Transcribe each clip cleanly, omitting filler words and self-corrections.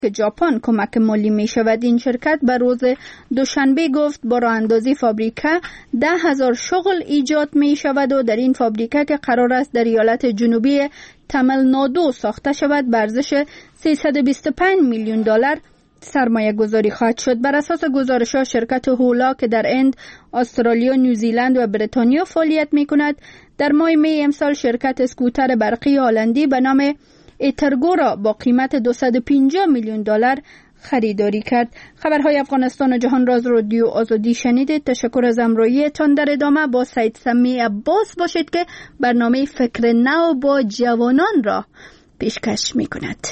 که ژاپن کمک مالی می شود. این شرکت به روز دوشنبه گفت با راه اندازی فابریکه 10,000 شغل ایجاد می شود و در این فابریکه که قرار است در ایالت جنوبی تامل نادو ساخته شود به ارزش 325 میلیون دلار سرمایه گذاری خواهد شد. بر اساس گزارش‌ها شرکت هولا که در هند، استرالیا، نیوزیلند و بریتانیا فعالیت می کند در ماه می امسال شرکت اسکوتر برقی هلندی به نام ایترگو را با قیمت 250 میلیون دلار خریداری کرد. خبرهای افغانستان و جهان را از رادیو آزادی شنیدید. تشکر از همراهیتان. در ادامه با سید سمی عباس باشید که برنامه فکر نو با جوانان را پیشکش می کند.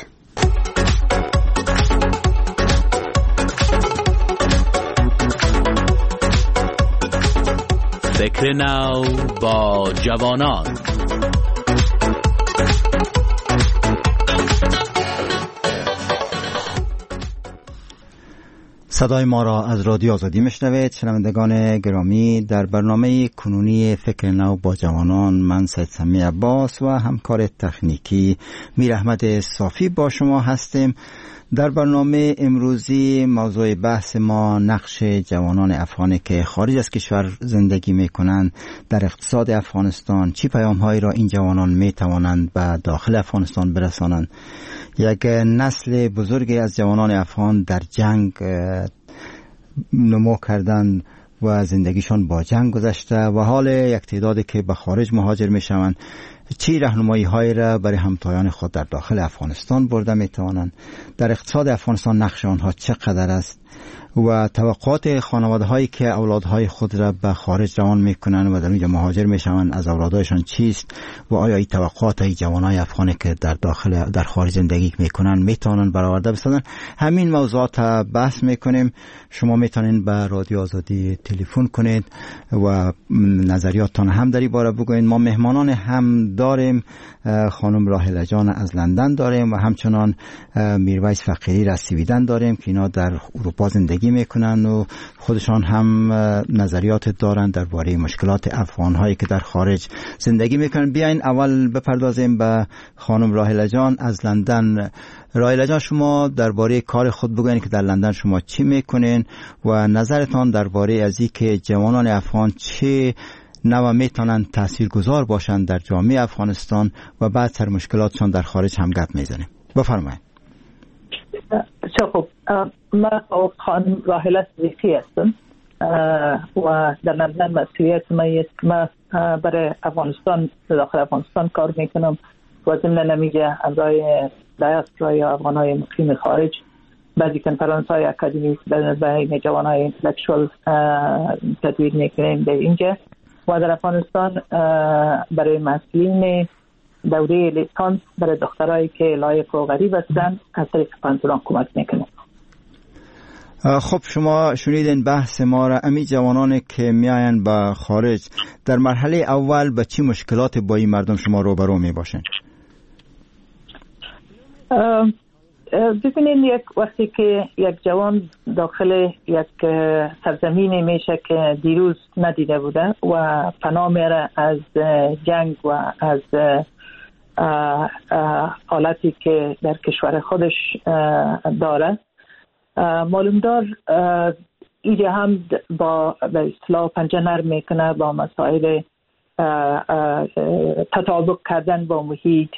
فکر نو با جوانان. صدای ما را از رادیو آزادی میشنوید. شنوندگان گرامی، در برنامه کنونی فکر نو با جوانان من سید سمی عباس و همکار تکنیکی میر احمد صافی با شما هستیم. در برنامه امروزی موضوع بحث ما نقش جوانان افغانی که خارج از کشور زندگی میکنند در اقتصاد افغانستان، چی پیام‌هایی را این جوانان میتوانند به داخل افغانستان برسانند. یک نسل بزرگی از جوانان افغان در جنگ نمو کردند و زندگیشان با جنگ گذشته و حال یک تعدادی که به خارج مهاجر میشوند چی راهنمایی هایی را برای همتایان خود در داخل افغانستان برده میتوانند، در اقتصاد افغانستان نقش آنها چقدر است و توقعات خانواده هایی که اولادهای خود را به خارج روان میکنند و در اونجا مهاجر میشوند از اولادهایشان چیست و آیا این توقعات های جوانای افغانی که در خارج زندگی میکنند میتوانند برآورده بسازند. همین موضوعات بحث میکنیم. شما میتونید به رادیو آزادی تلفن کنید و نظریاتتان هم در این باره بگویید. ما مهمانان هم داریم، خانم راهله جان از لندن داریم و همچنان میرویس فقیری از سویدن داریم که اینا در اروپا زندگی میکنن و خودشان هم نظریات دارن درباره مشکلات افغان‌هایی که در خارج زندگی میکنن. بیاین اول بپردازیم به خانم راهله جان از لندن. راهله جان، شما درباره کار خود بگوین که در لندن شما چی میکنین و نظرتان درباره از این که جوانان افغان چه نوع میتونن تاثیرگذار باشند در جامعه افغانستان و بعد سر مشکلاتشان در خارج هم گپ میزنیم. بفرمایید. خب، من خانم راهله صدیقی هستم و در لندن مسئولیت من برای افغانستان داخل افغانستان کار میکنم و ضمن نمیجه امرای دیاسپورا یا افغانای مقیم خارج بعضی کنفرانس های اکادمیک بین جوانای انتلکچوال تدویر میکنیم در اینجا و در افغانستان برای مسئولین دوره لیسانس برای دخترایی که لایق و غریب هستند از طریق پانتونان کمک میکنیم. خب، شما شنیدین بحث ما را. امی جوانانی که میاین به خارج در مرحله اول به چی مشکلات با این مردم شما روبرو می باشین؟ ببینید، وقتی که یک جوان داخل یک سرزمینی میشه که دیروز ندیده بوده و پناه میره از جنگ و از حالتی که در کشور خودش داره، معلوم دار ایده هم با به اصطلاح پنجه نرم میکنه با مسائل تطابق کردن با محیط،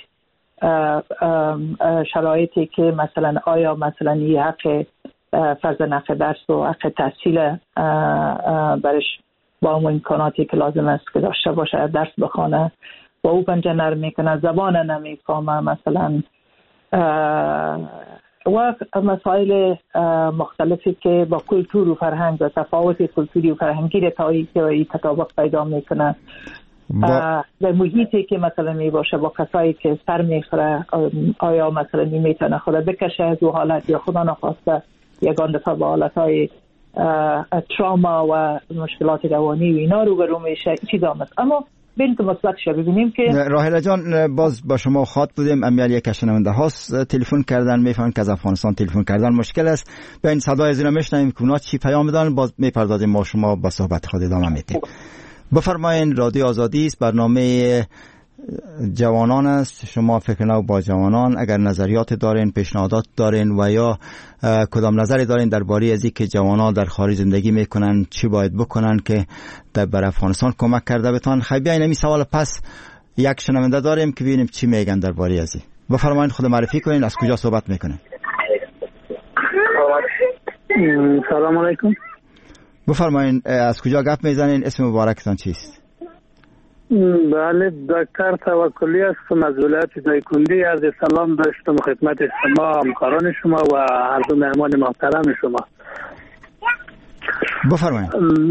شرایطی که مثلا آیا مثلا یه حق فرض نفع درس و حق تحصیل برش با اون امکاناتی که لازم است که داشته باشه درس بخونه و او پنجه نرم میکنه، زبان نمیفهمه مثلا و مسائل مختلفی که با کلتور و فرهنگ و تفاوت کلتوری و فرهنگی را تا تطابق پیدا میکنه در محیطی که مثلا می باشه با کسایی که سر میخوره، آیا مثلا میتونه خود بکشه از او حالت یا خدا نخواسته یگان دفعه با حالتهای تراما و مشکلات روانی و اینا روبرو میشه. چیزا مثل اما بین که مثبتش ببینیم که راهله جان باز با شما خاط بودیم. امیال یک شنونده هاست تلفن کردن، میفهمن که از افغانستان تلفن کردن مشکل است. بین صدای از اینا میشنویم که اونا چی پیام دادن، باز میپردازیم ما شما با صحبت خود ادامه میدیم. بفرمایین. رادیو آزادی است، برنامه جوانان است. شما فکر نو با جوانان اگر نظریات دارین، پیشنهادات دارین و یا کدام نظری دارین درباره از اینکه جوانان در خارج زندگی میکنن چی باید بکنن که بر افغانستان کمک کرده بتان؟ خیلی بیاین این سوال پس یک شنونده داریم که ببینیم چی میگن درباره از این. بفرمایید خود معرفی کنین، از کجا صحبت میکنین؟ سلام علیکم. بفرمایید از کجا گپ میزنین، اسم مبارکتان چیست؟ بله، دکتر توکلی هستم از ولایت دایکنډي. عرض سلام داشتم خدمت شما، همکاران شما و هر دو مهمان محترم شما. بفرمایید.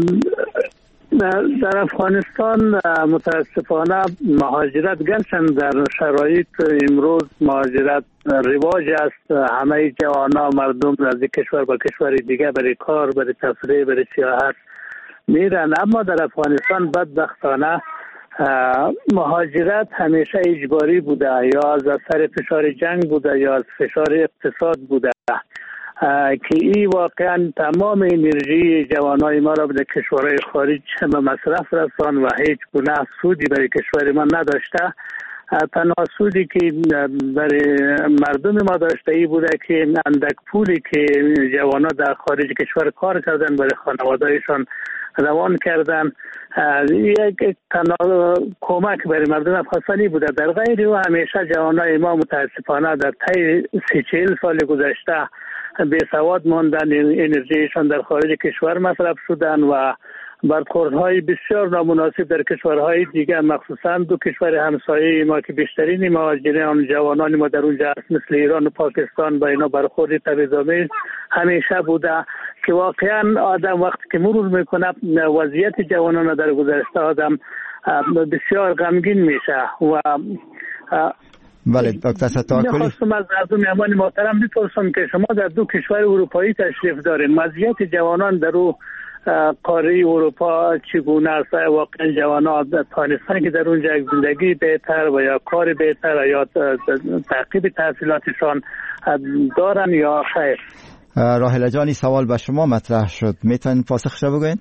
در افغانستان متاسفانه مهاجرت گرچند در شرایط امروز مهاجرت رواج است، همه جوانا مردم از کشور به کشور دیگه برای کار، برای تفریح، برای سیاحت میرن، اما در افغانستان بدبختانه مهاجرت همیشه اجباری بوده، یا از اثر فشار جنگ بوده یا از فشار اقتصاد بوده که این واقعا تمام انرژی جوانای ما را به کشورهای خارج به مصرف رسان و هیچ گونه سودی برای کشور ما نداشته. تنها سودی که برای مردم ما داشته ای بوده که اندک پولی که جوانا در خارج کشور کار کردن برای خانوادهایشان روان کردن یک تنها کمک برای مردم افغانستانی بوده. در غیر او همیشه جوانای ما متاسفانه در طی 30-40 سال گذشته بی سواد ماندن، انرژیشان در خارج کشور مصرف شدن و برخوردهای بسیار نامناسب در کشورهای دیگه، مخصوصا دو کشور همسایه ما که بیشترین مهاجران جوانان ما در اونجا است، مثل ایران و پاکستان، با اینا برخورد تبعیض‌آمیز همیشه بوده که واقعا آدم وقتی که مرور میکنه وضعیت جوانان در گذشته آدم بسیار غمگین میشه. و بله دکتر ستارکلی، می‌خواستم از مهمان محترم بپرسم که شما در دو کشور اروپایی تشریف دارین، وضعیت جوانان در او قاره اروپا چگونه است؟ واقعا جوانان تانستن که در اونجا زندگی بهتر و یا کار بهتر یا تعقیب تحصیلاتشان دارن یا خیر؟ راحله جانی سوال به شما مطرح شد، میتونین پاسخش بگوین؟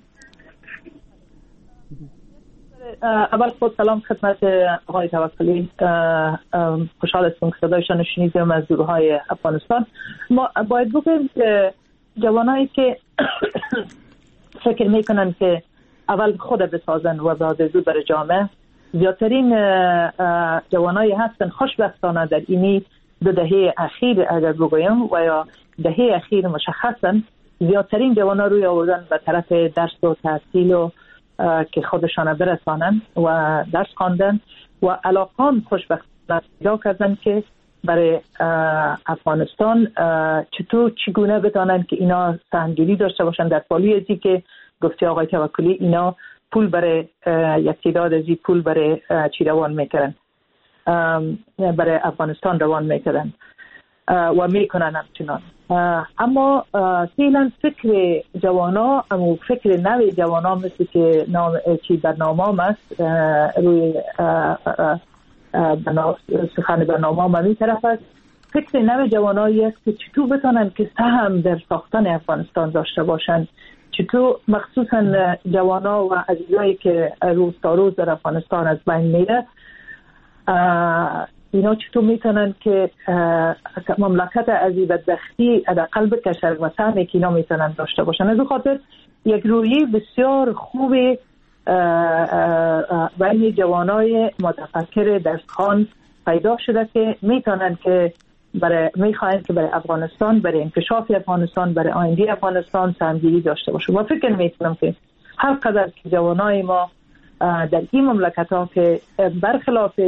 اول خود سلام خدمت آقای توکلی، خوشحال هستم که صدایشان شنیدیم از گروه‌های افغانستان. ما باید بگوییم که جوانایی که فکر میکنن که اول خود بسازن و بعد برای جامعه، زیادترین جوانایی هستن خوشبختانه در اینی 2 دهه اخیر اگر بگویم و یا دهه اخیر مشخصا زیادترین جوانا روی آوردن به طرف درس و تحصیل و که خودشان برسانن و درس خواندن و علاقام خوشبختانه پیدا کردن که برای افغانستان چگونه بتانن که اینا سهمگیری داشته باشن در پالیسی که گفتی آقای توکلی، اینا پول برای یک تعداد از پول برای چی روان میکردن، برای افغانستان روان میکردن و میکنن همچنان. اما فعلا فکر جوانا، اما فکر نوی جوانا مثل که چی برنامه است روی سخن برنامه ما می طرف است، فکر نوی جوانایی است که چطور بتانن که سهم در ساختن افغانستان داشته باشند، چطور مخصوصا جوانا و عزیزایی که روز تا روز در افغانستان از بین میره، اینا چطور میتونن که مملکت از این بدبختی حداقل بکشن و سهمی که اینا میتونن داشته باشن. از خاطر یک رویه بسیار خوب بین جوانای متفکر دستخوان پیدا شده که میتونن که میخواین که برای افغانستان، برای انکشاف افغانستان، برای آینده افغانستان سهمگیری داشته باشه. و فکر میکنم که هر قدر که جوانای ما در این مملکت ها که برخلاف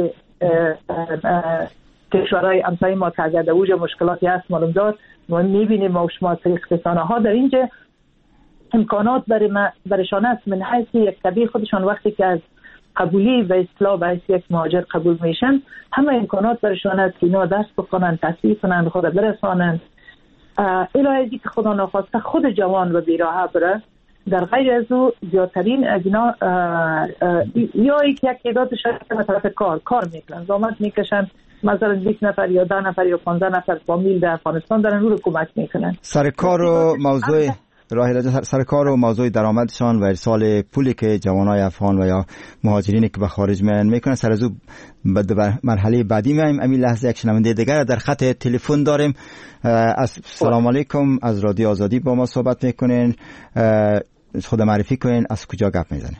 کشورهای همسایه ما که اگر در اوج مشکلاتی هست معلوم دار، ما میبینیم ما و شما رسانه ها در اینجا امکانات برایشان است من حیث یک کبیر خودشان وقتی که از قبولی و اصلاح به حیث یک مهاجر قبول میشن، همه امکانات برایشان است که اینا درس بخونن، تحصیل کنن، خود برسانن الهی که خدا نخواسته خود جوان و بیراه بره. در غیر از او زیادترین از اینا یا یک تعدادش به طرف کار میکنن، زحمت میکشن، مثلا 20 نفر یا 10 نفر یا 15 نفر فامیل در افغانستان دارن رو کمک میکنن. سر کار و موضوع راهله سر کار و موضوع درآمدشان و ارسال پولی که جوانای افغان و یا مهاجرینی که به خارج میکنن سر از او به مرحله بعدی میایم. همین لحظه یک شنونده دیگر در خط تلفن داریم. السلام علیکم، از رادیو آزادی با ما صحبت میکنین. خود معرفی کنین، از کجا گپ میزنین؟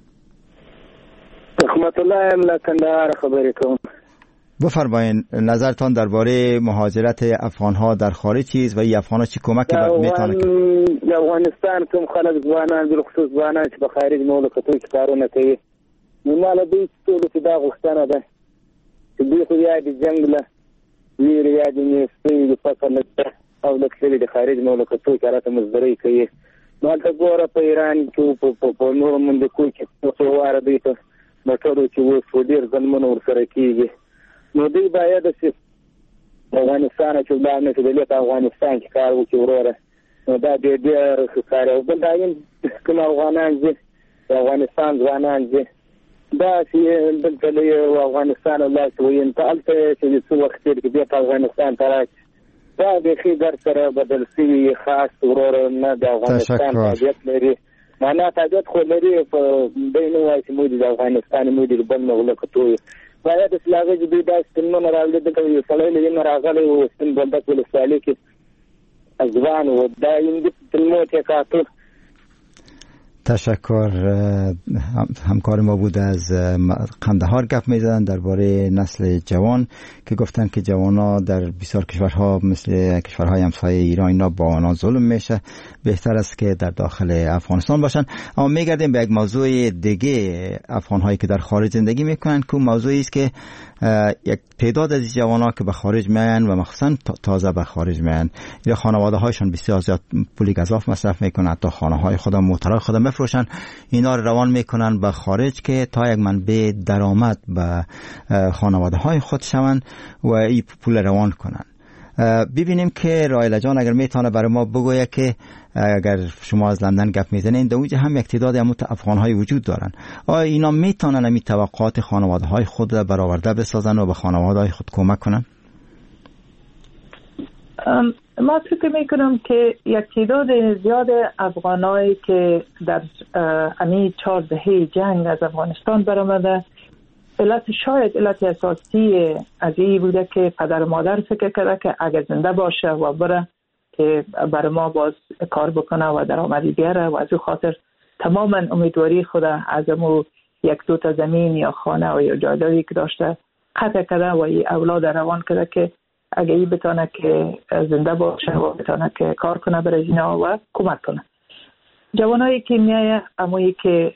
رحمت الله لکندار خبری کنم. بفرمایین نظرتان درباره مهاجرت افغان‌ها در خارج چیست و این افغان‌ها چی کمک میتونه کنه؟ در افغانستان کوم خلک ځوانان بالخصوص ځوانان چې په خارج مملکتونو کې کارونه کوي، نو مال دوی ټول چې دا غوښتنه ده چې دوی خو یا د جنګ له ویرې یا د نیستۍ د فصل او د کلي د خارج مملکتونو کې راته مزدوري کوي. نو هلته ګوره په ایران کې په نورو مملکتونو کې څو واره دوی ته موټرو چې اوس ډېر ظلمونه ورسره کېږي. نو دوی باید چې افغانستان چې ولاړ نه شي، دلته افغانستان کې کار وکړي وروره. نو دا ډېر ښه کار او بل دا کوم افغانان چې افغانستان ځوانان چې داسې دلته له افغانستان ولاړ شي وایي ته هلته چې څه وخت تېر کړي بېرته افغانستان ته راشي، دا بیخي در سره بدل شوي خاص وروره نه د افغانستان تابعیت لري. معنا تابعیت خو لري په دی نه وایي چې موږ د افغانستان موږ د بل مملکتو باید اسلاغه چې دوی داسې ستنونه راغلي دلته یو سړی له دې نه راغلی و سپین بولدک ولسوالۍ کې ځوان و، دا یې تلموت یې کاته. تشکر. همکار ما بود از قندهار گپ میزدن درباره نسل جوان که گفتن که جوانا در بسیار کشورها مثل کشورهای همسایه ایران اینا با آنها ظلم میشه، بهتر است که در داخل افغانستان باشن. اما میگردیم به یک موضوع دیگه، افغانهایی که در خارج زندگی میکنن که موضوعی است که یک تعداد از جوانا که به خارج میان و مخصوصا تازه به خارج میان یا خانواده هایشان بسیار زیاد پول گزاف مصرف میکنن، حتی خانه های خود موترهای خود میفروشن، اینا روان میکنن به خارج که تا یک منبع درآمد به خانواده های خود شون و این پول روان کنن. ببینیم که رایله جان اگر میتونه برای ما بگویه که اگر شما از لندن گپ میزنین در اونجا هم یک تعداد افغان های وجود دارن، آیا اینا میتونن همین توقعات خانواده های خود برآورده بسازن و به خانواده های خود کمک کنن؟ ما فکر میکنم که یک تعداد زیاد افغانایی که در امی 4 دهه جنگ از افغانستان برآمده، شاید علت اساسی از این بوده که پدر و مادر فکر کرده که اگر زنده باشه و بره که برای ما باز کار بکنه و درآمدی بیاره و از او خاطر تماما امیدواری خود از امو 1-2 تا زمین یا خانه و یا جایدادی که داشته قطع کرده و این اولاد روان کرده که اگر این بتانه که زنده باشه و بتانه که کار کنه برای اینا و کمک کنه. جوانایی که میایه امویی که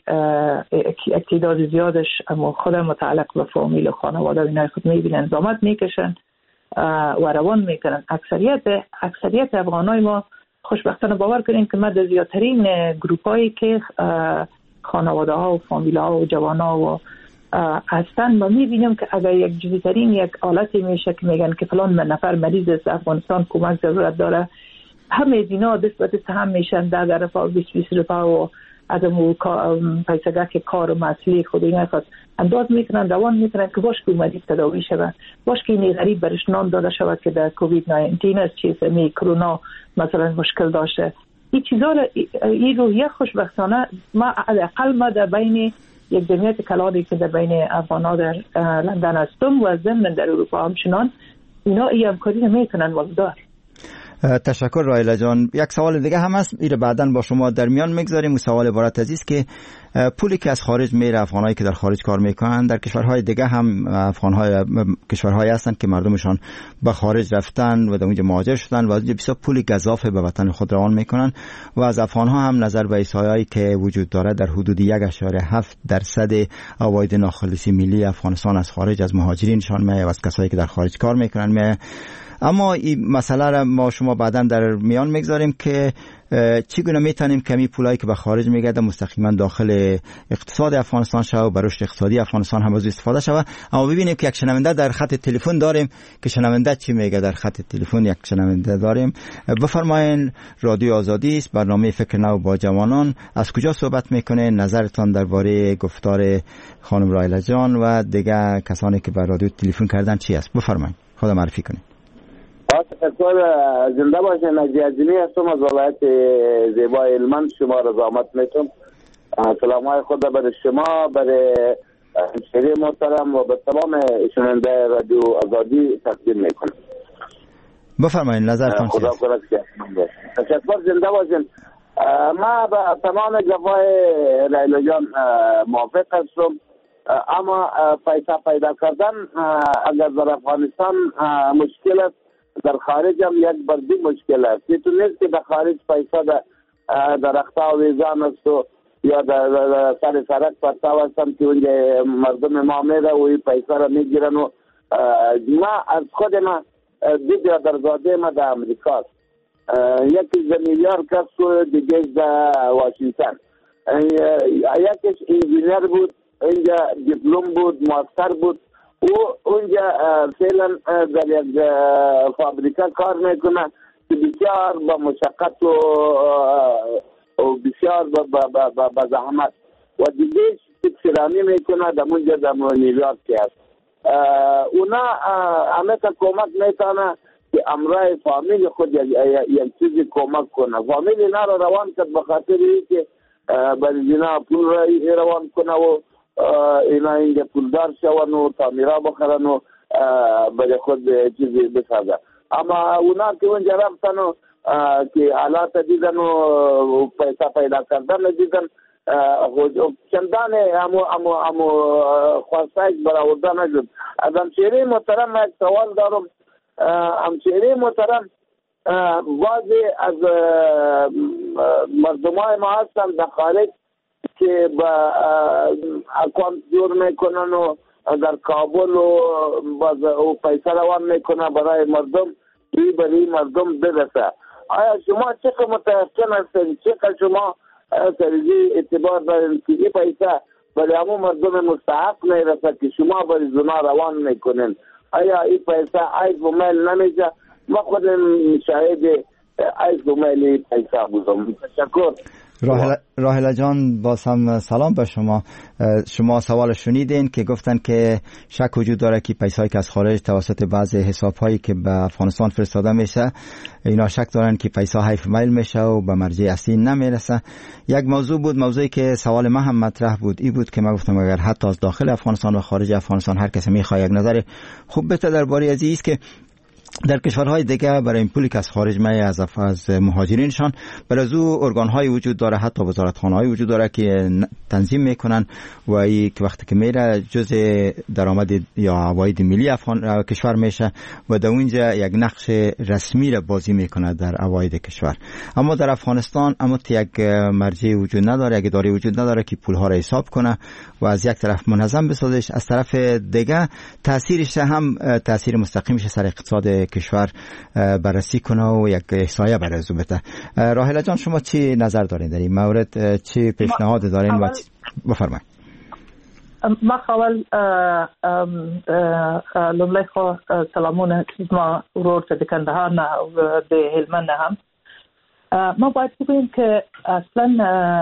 اقتدار زیادش اما خود متعلق به فامیل و خانواده و اینای خود میبینن زحمت میکشن و روان میکنن. اکثریت افغانای ما خوشبختانه باور کنین که ما در زیادترین گروپایی که خانواده ها و فامیل ها و جوان ها و هستن و میبینیم که اگر یک جزیترین یک حالتی میشه که میگن که فلان نفر مریض است افغانستان کمک ضرورت داره، همه دینا دست به دست هم میشن 10 رفاه 20 رفاه و از امو پیسگاه که کار و مسئله خود اینا خواست انداز میکنن روان میکنن که باش که مریض تداوی شود، باش که این غریب برش نام داده شود که در کووید 19 از چیز می کرونا مثلا مشکل داشته. این چیزا این روحیه خوشبختانه ما اقل ما در بین یک جمعیت کلانی که در بین افغان‌ها در لندن هستم و ضمن در اروپا همچنان اینا این همکاری میکنن واقعا. تشکر رایله جان. یک سوال دیگه هم هست، این بعداً با شما در میان میگذاریم. سوال عبارت از است که پولی که از خارج میره، افغانایی که در خارج کار میکنن در کشورهای دیگه هم افغانهای کشورهایی هستن که مردمشان به خارج رفتن و در اونجا مهاجر شدن و اونجا بسیار پول گزاف به وطن خود روان میکنن و از افغانها هم نظر به ایسایی که وجود داره در حدود 1.7% عواید ناخالصی ملی افغانستان از خارج از مهاجرینشان میاد و از کسایی که در خارج کار میکنن میاد. اما این مسئله را ما شما بعداً در میان میگذاریم که چگونه میتونیم کمی پولایی که به خارج میگرده مستقیما داخل اقتصاد افغانستان شود و بر رشد اقتصادی افغانستان هم از استفاده شود. اما ببینیم که یک شنونده در خط تلفن داریم که شنونده چی میگه. در خط تلفن یک شنونده داریم. بفرمایین، رادیو آزادی است، برنامه فکر نو با جوانان. از کجا صحبت میکنه؟ نظرتان درباره گفتار خانم رایله جان و دیگه کسانی که به رادیو تلفن کردن چی است؟ بفرمایین، خدا معرفی کنید. تشکر. زنده باشین. نجی عظیمی هستم از ولایت زیبای هلمند. شما را زحمت میتونم. سلام های خود برای شما، برای همشهری محترم و به تمام شنونده رادیو آزادی تقدیم میکنم. بفرمایید نظرتان چیست؟ خدا کنه که تشکر. زنده باشین. ما با تمام گفای لیلا جان موافق هستم، اما پیدا کردن اگر در افغانستان مشکل است، در خارج هم یک بردی مشکل است. تو نیست که در خارج پیسا در اختا و ویزان است یا در سر سرک پرتاو هستن که اونجا مردم ما میره و این پیسا را میگیرن. و ما از خود ما دیگه در زاده ما در امریکا یکی در نیویورک است و دیگه در واشنگتن. یکیش انجینیر بود، اینجا دیپلم بود، ماستر بود و اونجا فعلا در یک فابریکه کار میکنه که بسیار با مشقت و بسیار با زحمت و دیگه تکسرانی میکنه در اونجا در نیویورک هست. اونا همه تا کمک میتونه که امرای فامیل خود یک چیزی کمک کنه. فامیل اینا رو روان کرد به خاطر اینکه برای اینا پول روان کنه و اینا اینجا پولدار شون و تعمیرا بخرن و برای خود چیزی بسازن. اما اونا که اونجا رفتن و که حالات دیدن و پیسا پیدا کردن دیدن، چندان امو خواستایش برآورده نشد. از همشهری محترم یک سوال دارم. همشهری محترم بعضی از مردمای ما هستن در خارج که با اکانت جور میکنن و در کابل و پیسه روان میکنن برای مردم که برای مردم برسه. آیا شما چقدر متأکد هستین، چقدر شما سریزی اعتبار دارین که این پیسه برای همون مردم مستحق میرسه که شما برای زنا روان میکنین؟ آیا این پیسه عیب و میل نمیشه؟ ما خود شاهد عیب و میل پیسه بودم. تشکر. راهله جان باز هم سلام به شما. شما سوال شنیدین که گفتن که شک وجود داره که پیسایی که از خارج توسط بعضی حساب‌هایی که به افغانستان فرستاده میشه اینا شک دارن که پیسا حیف میل میشه و به مرجع اصلی نمیرسه. یک موضوع بود، موضوعی که سوال ما هم مطرح بود این بود که ما گفتم اگر حتی از داخل افغانستان و خارج افغانستان هر کسی میخواد یک نظر خوب بده درباره از این است که در کشورهای دیگه برای این پولی که از خارج میاد از مهاجرینشان برای از او ارگان‌های وجود داره، حتی وزارتخانه‌های وجود داره که تنظیم میکنن و این که وقتی که میره جزء درآمد یا عواید ملی کشور میشه و در اونجا یک نقش رسمی را بازی میکنه در عواید کشور. اما در افغانستان یک مرجع وجود نداره، یک اداره وجود نداره که پولها را حساب کنه و از یک طرف منظم بسازش، از طرف دیگه تاثیرش هم تاثیر مستقیمش سر اقتصاد کشور بررسی کنه و یک احصایه برای او بده. راهله جان شما چی نظر دارین در این مورد؟ چی پیشنهاد دارین و بفرمایید. ما اول لومړی خو سلامونه ما ورور ته د کندهار نه او د هلمند هم. ما باید بگوییم که اصلا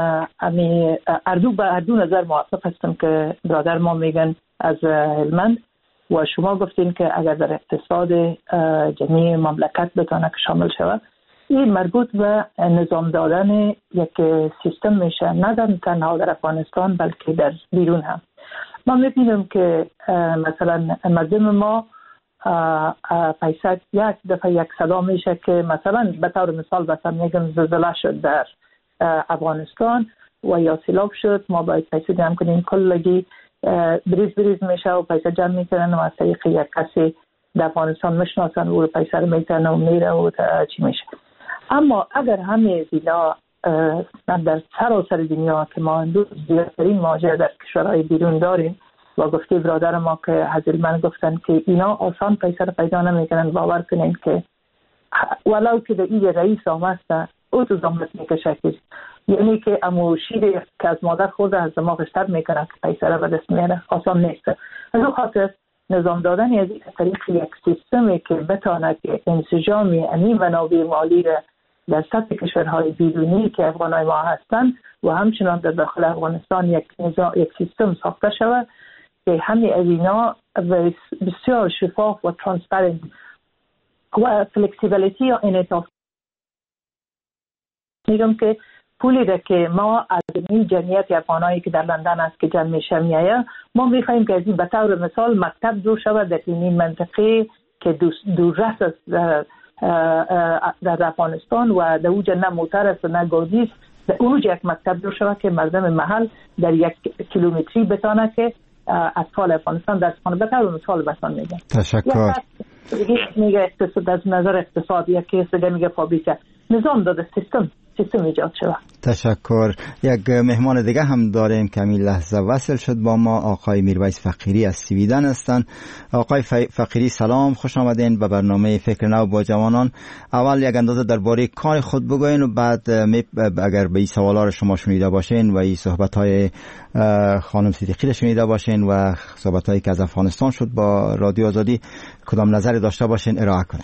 اردو نظر موافق هستم که برادر ما میگن از هلمند و شما گفتین که اگر در اقتصاد جمعی مملکت بتونه که شامل شود، این مربوط به نظام دادن یک سیستم میشه، نه تنها در افغانستان بلکه در بیرون هم. ما میبینیم که مثلا مردم ما پیسه یک دفعه یک صدا میشه که مثلا به طور مثال مثلا میگم زلزله شد در افغانستان و یا سیلاب شد، ما باید پیسه جمع کنیم، کلگی بریز میشه و پیسه جمع میکنن و از طریق یک کسی در افغانستان میشناسن و پیسه رو میتن و میره و چی میشه. اما اگر همه اینا در سراسر دنیا که ما زیادترین ماجرا در کشورهای بیرون داریم و گفته برادر ما که حضرت من گفتن که اینا آسان پیسه رو پیدا نمیکنن، باور کنین که ولو که این رئیس آمد او تو زحمت میکشه، یعنی که امو شیر که از مادر خود از دماغش تر میکنه که پیسه رو به دست میاره، آسان نیست. از اون خاطر نظام دادن از این طریق یک سیستمی که بتونه که انسجامی این منابع مالی را در سطح کشورهای بیرونی که افغانای ما هستند و همچنان در داخل افغانستان یک سیستم ساخته شود که همه از اینا بسیار شفاف و ترانسپرنت و فلکسیبیلیتی یا انعطاف. میگم که پولی را که ما از این جمعیت افغانایی که در لندن است که جمع میشه میایه، ما میخوایم که از این به طور مثال مکتب دو شود در این منطقه که دوررس است در افغانستان و در اوج نه موتر است نه گازی است، در اوج یک مکتب دو شود که مردم محل در 1 کیلومتری بتانه که اطفال افغانستان درس خانه. به طور مثال بسان میگم. تشکر. میگه اقتصاد، از نظر اقتصادی یکی است، میگه فابریکه نظام داده سیستم ایجاد شده. تشکر. یک مهمان دیگه هم داریم که همین لحظه وصل شد با ما، آقای میرویس فقیری از سویدن هستند. آقای فقیری سلام، خوش آمدین به برنامه فکر نو با جوانان. اول یک اندازه درباره کار خود بگوین و بعد اگر به این سوالا رو شما شنیده باشین و این صحبت‌های خانم صدیقی رو شنیده باشین و صحبت‌هایی که از افغانستان شد با رادیو آزادی، کدام نظری داشته باشین ارائه کنین.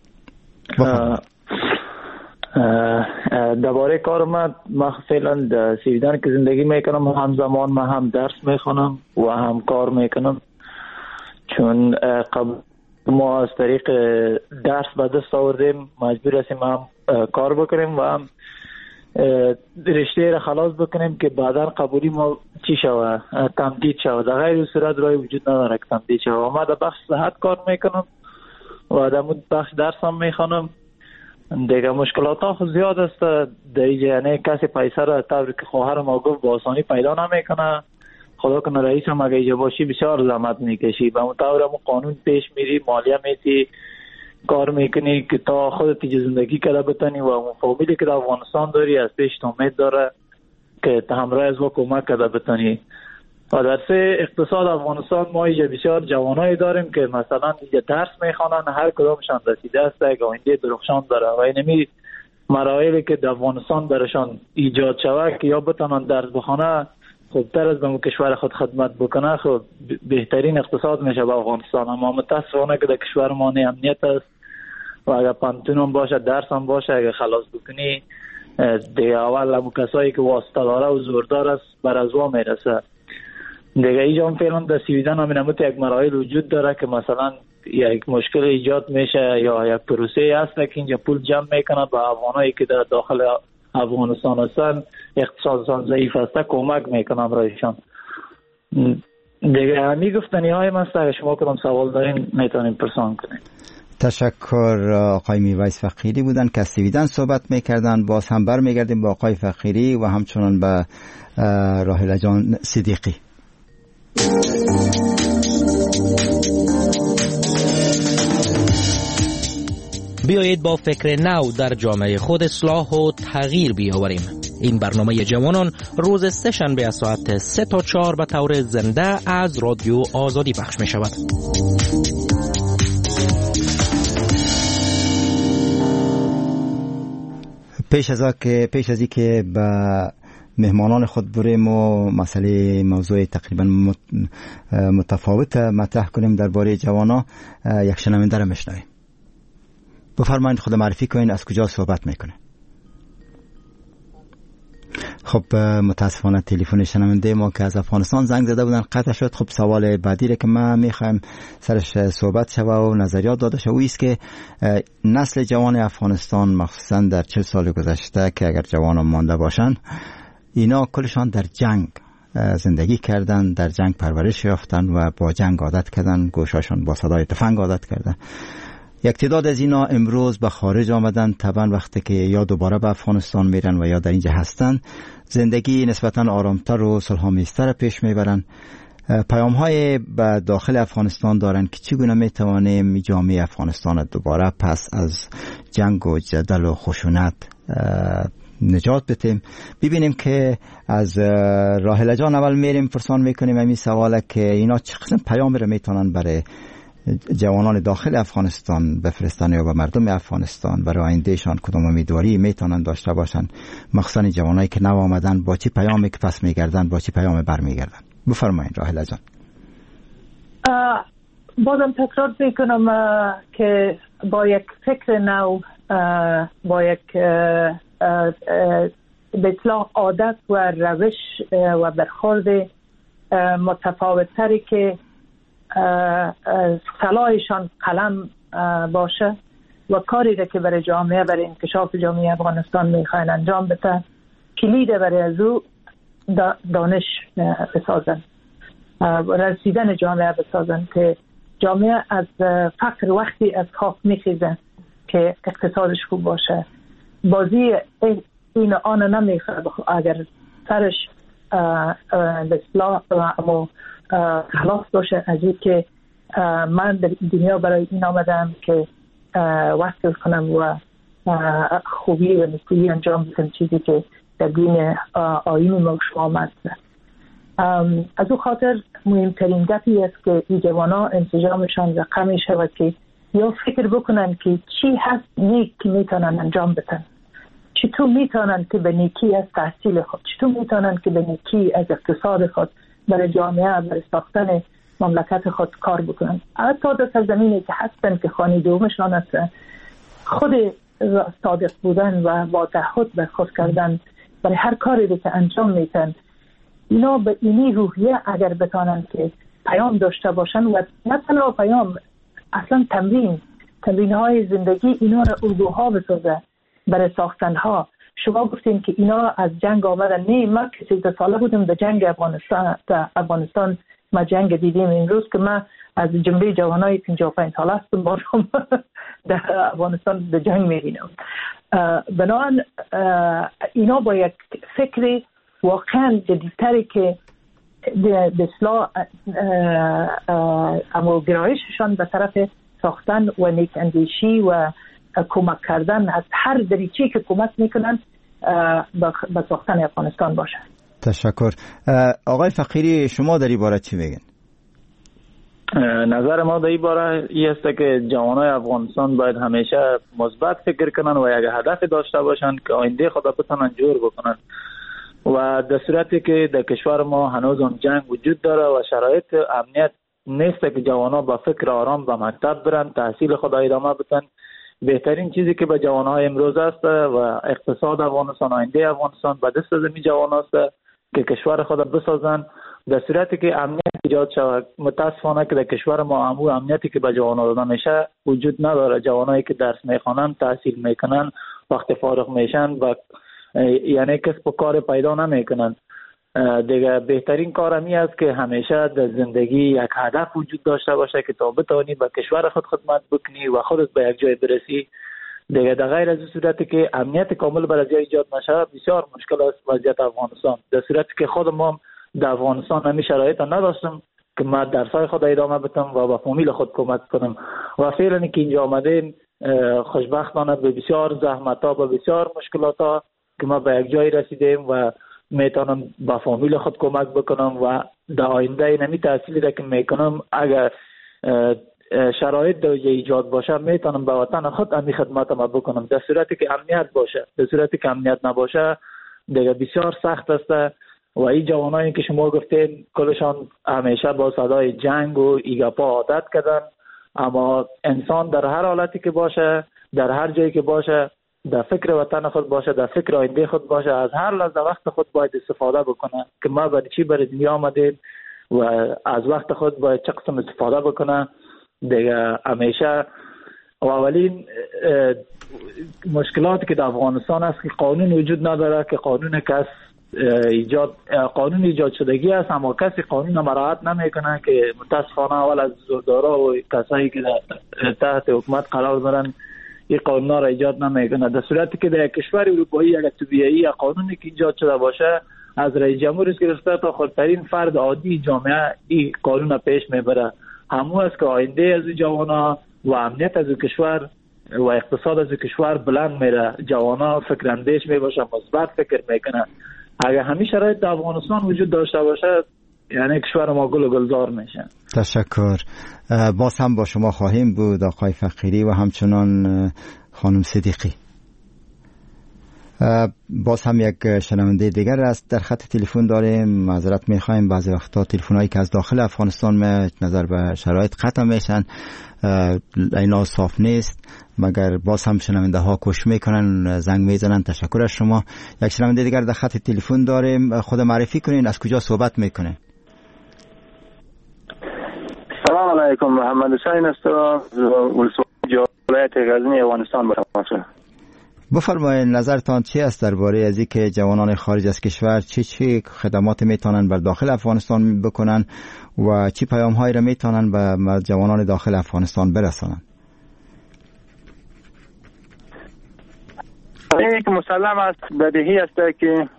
درباره کار من فعلا در سویدن که زندگی میکنم، همزمان من هم درس میخونم و هم کار میکنم، چون قبل ما از طریق درس به دست آوردیم مجبور هستیم هم کار بکنیم و هم رشته را خلاص بکنیم که بعدا قبولی ما چی شود، تمدید شود. در غیر صورت رای وجود نداره که تمدید شود. ما در بخش صحت کار میکنم و در بخش درس هم میخونم. دیگه مشکلات ها خود زیاد است در اینجا، یعنی کسی پیسه را طوری که خواهر ما گفت با آسانی پیدا نمیکنه. خدا کنه رئیس هم اگه اینجا باشی بسیار زحمت میکشی، به اون طور هم قانون پیش میری، مالیه میتی، کار میکنی که تا خودت اینجا زندگی کرده بتانی و اون فامیلی که در افغانستان داری از پیش امید داره که همراه از و کمک کرده بتانی. و در سه اقتصاد افغانستان ما اینجا بسیار جوانایی داریم که مثلا اینجا درس میخوانن، هر کدامشان رسیده است یک آینده درخشان داره و اینمی مراحلی که در افغانستان برشان ایجاد شود که یا بتانن درس بخونه خوبتر از به کشور خود خدمت بکنه، خب بهترین اقتصاد میشه به افغانستان. اما متاسفانه که در کشور ما نه امنیت است و اگر پانتون هم باشه درس هم باشه اگر خلاص بکنی دیگه اول هم کسایی که واسطه داره و زوردار است بر از وا میرسه. دیگه اینجا هم فعلا در سویدن هم نموت یک مراحل وجود داره که مثلا یک مشکل ایجاد میشه یا یک پروسه هست که اینجا پول جمع میکنه به افغانایی که در داخل افغانستان هستن، اقتصادشان ضعیف است، کمک میکنم رایشان. دیگه همی گفتنی های من است. شما کدام سوال دارین میتونین پرسان کنین. تشکر. آقای میرویس فقیری بودن که از سویدن صحبت میکردن. باز هم بر میگردیم با آقای فقیری و همچنان به راحله جان صدیقی. بیایید با فکر نو در جامعه خود اصلاح و تغییر بیاوریم. این برنامه جوانان روز سه‌شنبه از ساعت 3 تا 4 به طور زنده از رادیو آزادی پخش می شود. پیش از اینکه به مهمانان خود بریم و مسئله موضوع تقریبا متفاوت مطرح کنیم درباره جوانا، یک شنونده را میشنویم. بفرمایید خود معرفی کنین، از کجا صحبت میکنه. خب متاسفانه تلفن شنونده ما که از افغانستان زنگ زده بودن قطع شد. خب سوال بعدی که من میخوایم سرش صحبت شوه و نظریات داده شوه است که نسل جوان افغانستان مخصوصا در 40 سال گذشته که اگر جوان مانده باشن، اینا کلشان در جنگ زندگی کردن، در جنگ پرورش یافتن و با جنگ عادت کردن، گوشاشون با صدای تفنگ عادت کردن. یک تعداد از اینا امروز به خارج آمدن. طبعا وقتی که یا دوباره به افغانستان میرن و یا در اینجا هستن، زندگی نسبتا آرامتر و صلح‌آمیزتر پیش میبرن. پیام‌های به داخل افغانستان دارن که چگونه میتوانیم جامعه افغانستان دوباره پس از جنگ و جدل و خشونت نجات بدیم. ببینیم که از راحله جان اول میریم پرسان میکنیم همین سواله که اینا چه قسم پیام رو میتونن برای جوانان داخل افغانستان بفرستن یا به مردم افغانستان برای آیندهشان کدام امیدواری میتونن داشته باشن، مخصوصا جوانایی که نو آمدن با چی پیامی که پس میگردن، با چی پیامی برمیگردن. بفرمایید راحله جان. بازم تکرار میکنم که با یک فکر نو، با یک به اطلاق عادت و روش و برخورد متفاوت‌تری که صلاحشان قلم باشه و کاری را که برای جامعه، برای انکشاف جامعه افغانستان میخواین انجام بده، کلید برای از او دانش بسازن، رسیدن جامعه بسازن که جامعه از فقر وقتی از خواب میخیزن که اقتصادش خوب باشه. بازی این آن نمیخواد اگر سرش به اصلاح و خلاص باشه از این که من در دنیا برای این آمدم که وصل کنم و خوبی و نیکویی انجام بدم، چیزی که در دین آیین ما شما آمد. از او خاطر مهمترین گپی است که این جوانا انسجامشان رقمی شود که یا فکر بکنن که چی هست نیک که میتونن انجام بدن، چطور میتونن که به نیکی از تحصیل خود، چطور میتونن که به نیکی از اقتصاد خود برای جامعه، برای ساختن مملکت خود کار بکنن. حتی در سرزمینی که هستن که خانه دومشان هستن، خود صادق بودن و با تعهد به خود کردن برای هر کاری که انجام میتن، اینا به اینی روحیه اگر بتانن که پیام داشته باشن و نه تنها پیام، اصلا تمرین های زندگی اینا را الگوها بسازه برای ساختن ها. شما گفتین که اینا از جنگ آمدن. نه، من که 13 ساله بودم در جنگ افغانستان ما جنگ دیدیم. این روز که من از جمله جوانای 55 ساله هستم، باشم در افغانستان در جنگ میبینم. بنابراین اینا با یک فکر واقعا جدیدتری که به اصلاح اما گرایششان به طرف ساختن و نیک اندیشی و کمک کردن از هر دریچه‌ای که کمک میکنن به ساختن افغانستان باشه. تشکر. آقای فقیری، شما در این باره چی میگین؟ نظر ما در این باره این است که جوانای افغانستان باید همیشه مثبت فکر کنن و یک هدف داشته باشن که آینده خود بتونن جور بکنن. و در صورتی که در کشور ما هنوز هم جنگ وجود داره و شرایط امنیت نیست که جوانا با فکر آرام به مکتب برن، تحصیل خود ادامه بدن، بهترین چیزی که به جوانهای امروز است و اقتصاد افغانستان، آینده افغانستان به دست می جوان است که کشور خود بسازن. در صورتی که امنیت ایجاد شود، متاسفانه که در کشور ما همون امنیتی که به جوانان داده میشه وجود نداره. جوانایی که درس میخوانن، تحصیل میکنن، وقت فارغ میشن و یعنی کسب و کار پیدا نمیکنن. دیگه بهترین کار همی است که همیشه در زندگی یک هدف وجود داشته باشه که تا بتوانی به کشور خود خدمت بکنی و خودت به یک جای برسی. دیگه در غیر از صورتی که امنیت کامل بر از ایجاد نشه، بسیار مشکل است وضعیت افغانستان. در صورتی که خود ما در افغانستان همی شرایط نداشتم که ما درسای خود ادامه بدم و به فامیل خود کمک کنم و فعلا که اینجا آمدیم خوشبختانه به بسیار زحمت‌ها، به بسیار مشکلات‌ها که ما به یک جای رسیدیم و میتونم با فامیل خود کمک بکنم و در آینده اینمی تحصیلی را که میکنم اگر شرایط در ایجاد باشه میتونم به وطن خود امی خدمتم بکنم. در صورتی که امنیت باشه. در صورتی که امنیت نباشه دیگه بسیار سخت است و این جوانایی که شما گفتین کلشان همیشه با صدای جنگ و ایگاپا عادت کردن. اما انسان در هر حالتی که باشه، در هر جایی که باشه، در فکر وطن خود باشه، در فکر آینده خود باشه، از هر لحظه وقت خود باید استفاده بکنه که ما برای چی برای دنیا آمدیم و از وقت خود باید چه قسم استفاده بکنه. دیگه همیشه و اولین مشکلاتی که در افغانستان است که قانون وجود نداره، که قانون قانون ایجاد شدگی است اما کسی قانون مراعات نمیکنه که متاسفانه اول از زوردارا و کسایی که تحت حکومت قرار دارن این قانونا را ایجاد نمیکنه. در صورتی که در کشور اروپایی اگر طبیعی قانونی که ایجاد شده باشه از رئیس جمهور گرفته تا خودترین فرد عادی جامعه این قانون پیش میبره. همون است که آینده از جوانا و امنیت از کشور و اقتصاد از کشور بلند میره. جوانا فکر اندیش میباشه، مثبت فکر میکنه. اگر همین شرایط در افغانستان وجود داشته باشه یعنی کشور ما گل و گلزار میشه. تشکر. باز هم با شما خواهیم بود آقای فقیری و همچنان خانم صدیقی. باز هم یک شنونده دیگر است در خط تلفن داریم. معذرت میخوایم بعضی وقتا تلفنایی که از داخل افغانستان نظر به شرایط قطع میشن، اینا صاف نیست، مگر باز هم شنونده ها کوشش میکنن زنگ میزنن. تشکر از شما. یک شنونده دیگر در خط تلفن داریم. خود معرفی کنین، از کجا صحبت میکنین؟ سلام علیکم، محمد حسین هستم. ولایت غزنی افغانستان باشه. بفرمایید نظرتان چی است درباره از اینکه جوانان خارج از کشور چه خدمات میتونن بر داخل افغانستان بکنن و چه پیام‌هایی را میتونن به جوانان داخل افغانستان برسانن؟ یک مسلم است، بدیهی است که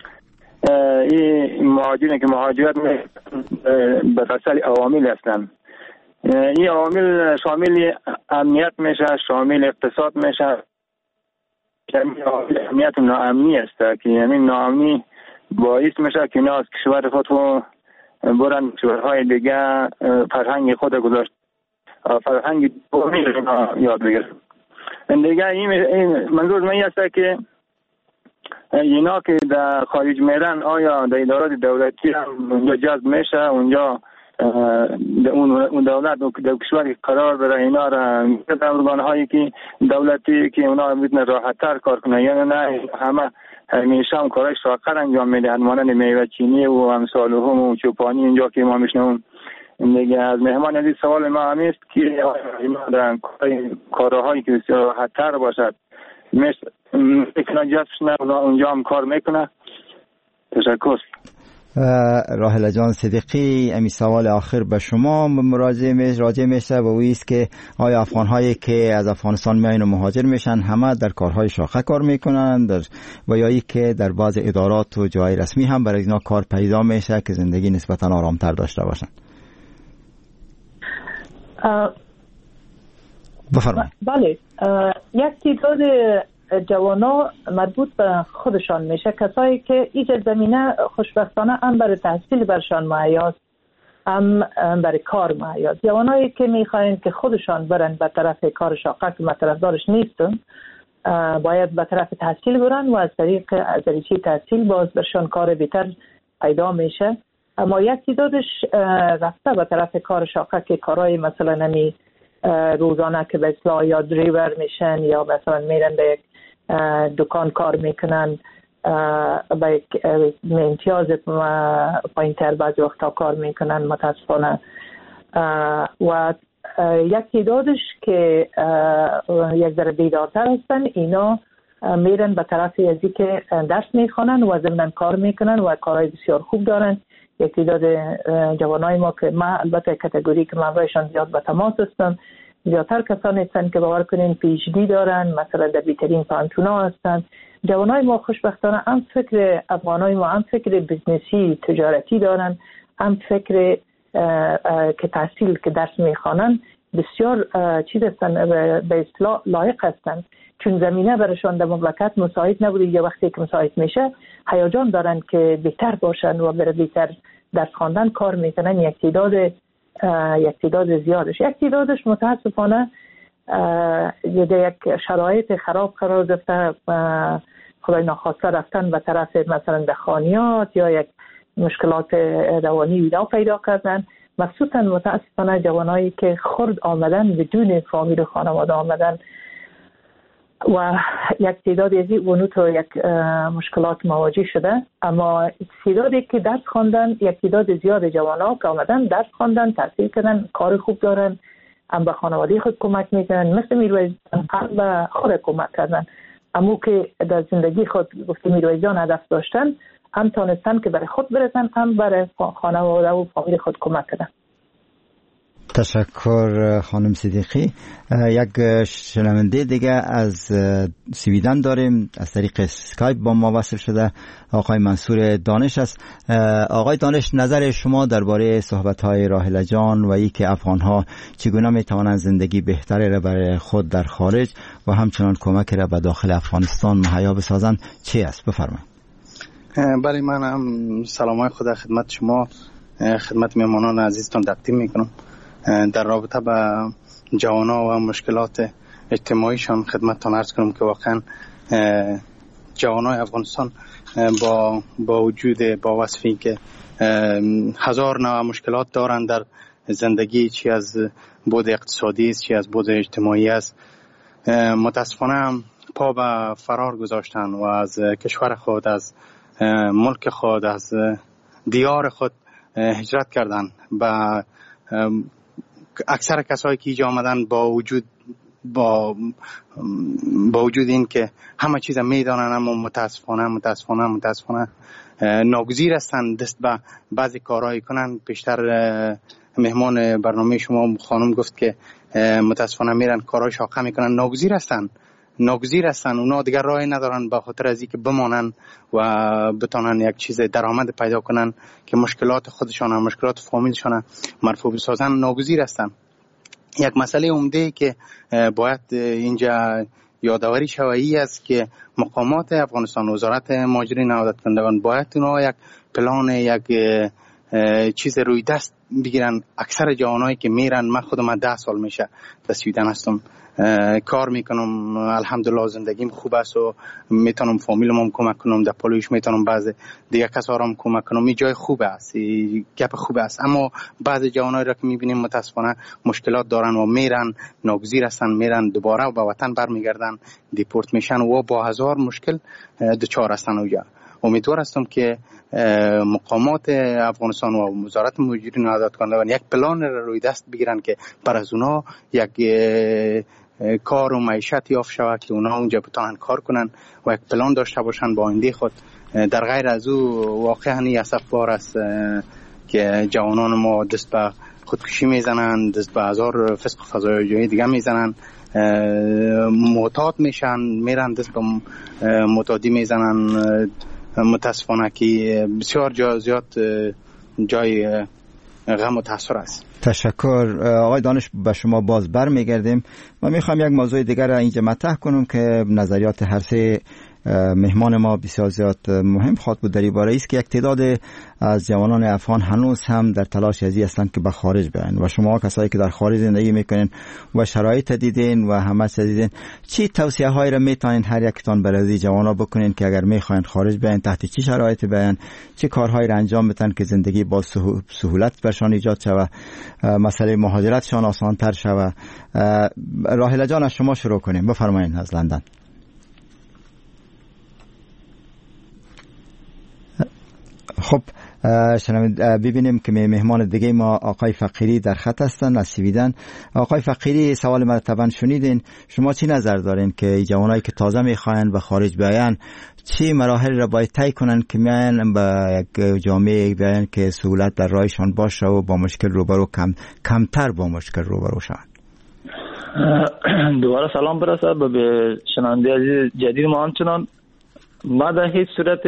این مهاجرین که مهاجرت به دلیل عوامل هستند. این عوامل شامل امنیت میشه، شامل اقتصاد میشه، امنیت و ناامنی است که همین ناامنی باعث میشه که اینا از کشور خود برن کشورهای دیگه فرهنگ خود گذاشت، فرهنگ قومی یاد بگیرن. دیگه این منظور من است که اینا که در خارج میرن آیا در ادارات دولتی هم اونجا جذب میشه، اونجا اون دولت در کشوری قرار بره اینا را در ارگان‌هایی که دولتی که اونا میتونه راحت‌تر کار کنه یا نه همه همیشه هم کارش راحت‌تر انجام میدهن، مانند میوه چینی و امثال هم و چوپانی اینجا که ما میشنویم. دیگه از مهمان عزیز سوال ما هم است که اینا در کارهایی که بسیار راحت‌تر باشد میکنه جذبش نه اونجا هم کار میکنه. تشکر. راحله جان صدیقی، امی سوال آخر به شما راجع میشه و اویست که آیا افغان‌هایی که از افغانستان میایین و مهاجر میشن همه در کارهای شاخه کار میکنن و یا ای که در بعض ادارات و جای رسمی هم برای اینا کار پیدا میشه که زندگی نسبتا آرامتر داشته باشن؟ بفرمایید. بله، یک تعداد جوانا مربوط به خودشان میشه، کسایی که ایجاد زمینه خوشبختانه هم برای تحصیل برشان معیاز، هم برای کار معیاز. جوانایی که میخواین که خودشان برن به طرف کار شاقه که طرفدارش نیستن، باید به طرف تحصیل برن و از طریق تحصیل باز برشان کار بهتر پیدا میشه. اما یک تعدادش رفته به طرف کار شاقه که کارهای مثلا نمی روزانه که به اصطلاح یا دریور میشن یا مثلا میرن به یک دکان کار میکنن، به امتیاز پایین‌تر بعضی وقتا کار میکنن متاسفانه. و یک تعدادش که یک ذره بیدارتر هستن، اینا میرن به طرف ازی که درس میخوانن و ضمن کار میکنن و کارهای بسیار خوب دارن. یک تعداد جوانای ما که ما البته کاتگوری که من باشون زیاد به تماس هستم، زیادتر کسانی هستن که باور کنین پیشگی دارن، مثلا در بهترین پانتونا هستن. جوانای ما خوشبختانه هم فکر افغانای ما هم فکر بزنسی تجارتی دارن، هم فکر که تحصیل که درس میخوانن بسیار چیز هستن، به اصطلاح لایق هستن، چون زمینه برشان در مملکت مساعد نبوده. یه وقتی که مساعد میشه هیجان دارن که بهتر باشن و برای بهتر درس خواندن کار میکنن. یک تعداد زیادش، یک تعدادش متاسفانه یک شرایط خراب قرار گرفته، خدای ناخواسته رفتن به طرف مثلا دخانیات یا یک مشکلات روانی اینا پیدا کردن. مخصوصا متاسفانه جوانایی که خرد آمدن بدون فامیل و خانواده آمدن و یک تعداد از اونو تو یک مشکلات مواجه شده. اما تعدادی که درس خواندن، یک تعداد زیاد جوانا که آمدن درس خواندن، تحصیل کردن، کار خوب دارن، هم به خانواده خود کمک میکنن، مثل میرویس هم به خود کمک کردن. اما که در زندگی خود گفته میرویس جان هدف داشتن، هم تانستن که برای خود برسن، هم برای خانواده و فامیل خود کمک کردن. تشکر خانم صدیقی. یک شنونده دیگه از سویدن داریم، از طریق اسکایپ با ما وصل شده، آقای منصور دانش است. آقای دانش، نظر شما درباره صحبت‌های راحله جان و ای که افغان‌ها چگونه می‌توانند زندگی بهتری را برای خود در خارج و همچنان کمک را به داخل افغانستان مهیا بسازند چی است؟ بفرمایید. برای من هم سلامای خدا خدمت شما، خدمت مهمانان عزیزتان تقدیم میکنم. در رابطه با جوانا و مشکلات اجتماعیشان خدمتتان عرض کنم که واقعا جوانای افغانستان با وجود با وصفی که هزار نوع مشکلات دارند در زندگی، چی از بود اقتصادی است، چی از بود اجتماعی است، متاسفانه پا به فرار گذاشتن و از کشور خود، از ملک خود، از دیار خود هجرت کردن. با اکثر کسایی که اینجا آمدن با وجود با وجود این که همه چیز میدانن اما متاسفانه ناگزیر هستند دست به بعضی کارهایی کنن. بیشتر مهمان برنامه شما خانم گفت که متاسفانه میرن کارهای شاقه میکنن، ناگزیر هستن. اونا دیگر راهی ندارن به خاطر از اینکه بمانن و بتونن یک چیز درآمد پیدا کنن که مشکلات خودشان و مشکلات فامیلشان مرفوع بسازن. ناگزیر هستن. یک مسئله عمده که باید اینجا یادآوری شوی است که مقامات افغانستان، وزارت مهاجرین و عودت کنندگان باید اونا یک پلان، یک چیز روی دست بگیرن. اکثر جوانایی که میرن، من خودم 10 سال میشه در سویدن هستم، کار میکنم، الحمدلله زندگیم خوب است و میتونم فامیلم کمک کنم، در پالویش میتونم بعض دیگه کسا را کمک کنم. این جای خوب است، گپ خوب است. اما بعض جوانایی را که میبینیم متاسفانه مشکلات دارن و میرن، ناگزیر هستن، میرن دوباره به وطن برمیگردن، دیپورت میشن و با هزار مشکل دچار هستن. اونجا امیدوار هستم که مقامات افغانستان و وزارت مهاجرین و عودت کنندگان یک پلان را روی دست بگیرن که بر از اونا یک کار و معیشت یافت شود که اونا اونجا بتونن کار کنن و یک پلان داشته باشن با آینده خود. در غیر از او واقعا اسفبار است که جوانان ما دست به خودکشی میزنن، دست به هزار فسق و فجایع دیگه میزنن، معتاد میشن، میرن دست به معتادی میزنن. متاسفانه که بسیار زیاد جای غم و تأثیر است. تشکر آقای دانش، به شما باز برمیگردیم. ما میخوام یک موضوع دیگر را اینجا مطرح کنم که نظریات هر سه مهمان ما بسیار زیاد مهم خواهد بود در این باره است که یک تعداد از جوانان افغان هنوز هم در تلاش ازی هستند که به خارج برن و شما کسایی که در خارج زندگی میکنین و شرایط دیدین و همه چیز دیدین، چی توصیه هایی را میتونین هر یکتان برای جوانا بکنین که اگر میخواین خارج برن تحت چه شرایطی برن، چه کارهایی را انجام بدن که زندگی با سهولت برشان ایجاد شود، مسئله مهاجرتشان آسان‌تر شود؟ راحله جان از شما شروع کنیم، بفرمایید از لندن. خب ببینیم که مهمان دیگه ما آقای فقیری در خط هستن از سویدن. آقای فقیری، سوال من طبعا شنیدین، شما چی نظر دارین که جوانایی که تازه میخواین به خارج بیاین چی مراحل را باید طی کنن که میان به یک جامعه بیاین که سهولت در راهشان باشه و با مشکل روبرو کمتر با مشکل روبرو شوند؟ دوباره سلام برسه به شنونده عزیز جدید ما. همچنان ما در هیچ صورت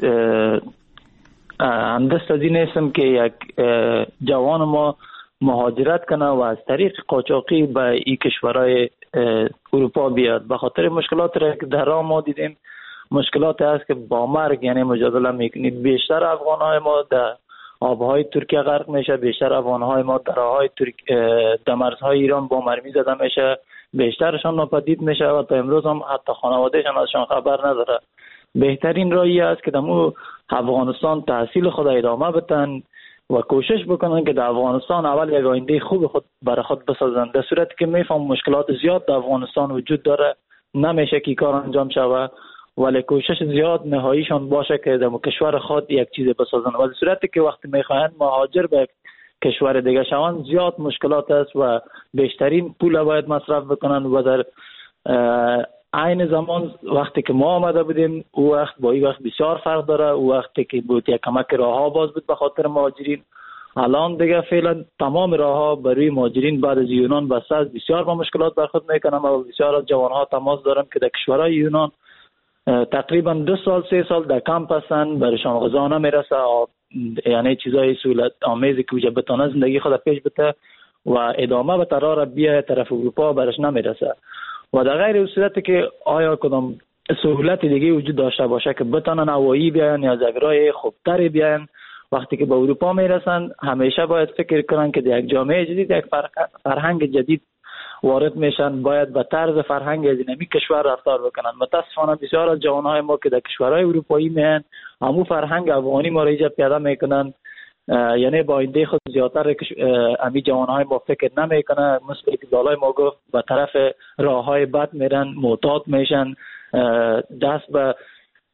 اندست از این نیستم که یک جوان ما مهاجرت کنه و از طریق قاچاقی به این کشورهای اروپا بیاد. به خاطر مشکلات را که در راه ما دیدیم، مشکلات هست که با مرگ یعنی مجادله میکنید. بیشتر افغانهای ما در آبهای ترکیه غرق میشه، بیشتر افغانهای ما در راههای در مرزهای ایران با مرمی زده میشه، بیشترشان ناپدید میشه و تا امروز هم حتی خانوادهشان ازشان خبر نداره. بهترین راهی است که دمو افغانستان تحصیل خود ادامه بدن و کوشش بکنن که در افغانستان اول یک آینده خوب خود برای خود بسازن. در صورتی که میفهم مشکلات زیاد در افغانستان وجود داره، نمیشه که کار انجام شوه، ولی کوشش زیاد نهاییشان باشه که در کشور خود یک چیز بسازن. و در صورتی که وقتی میخواهند مهاجر به کشور دیگه شوند، زیاد مشکلات است و بیشترین پول باید مصرف بکنن و در عین زمان وقتی که ما آمده بودیم او وقت با این وقت بسیار فرق داره. او وقتی که بود یک کمک راه ها باز بود به خاطر مهاجرین، الان دیگه فعلا تمام راه ها برای مهاجرین بعد از یونان بسته است. بسیار با مشکلات برخورد میکنم و بسیار از جوان ها تماس دارم که در کشورهای یونان تقریبا 2 سال 3 سال در کمپ هستن، برایشان غذا نمیرسه، یعنی چیزای سهولت آمیزی که وجه بتونه زندگی خود پیش بده و ادامه به قرار بیا طرف اروپا برش نمیرسه. و در غیر صورتی که آیا کدام سهولت دیگه وجود داشته باشه که بتونن هوایی بیان یا زگرای خوبتری بیان، وقتی که به اروپا میرسن همیشه باید فکر کنن که در یک جامعه جدید، یک فرهنگ جدید وارد میشن، باید به طرز فرهنگ از این کشور رفتار بکنن. متاسفانه بسیار از جوانای ما که در کشورهای اروپایی میان، همون فرهنگ افغانی ما را ایجاد پیدا میکنن، یعنی با آینده خود زیادتر امی جوانهای ما فکر نمیکنه. مثل که دالای ما گفت به طرف راه های بد میرن، معتاد میشن، دست به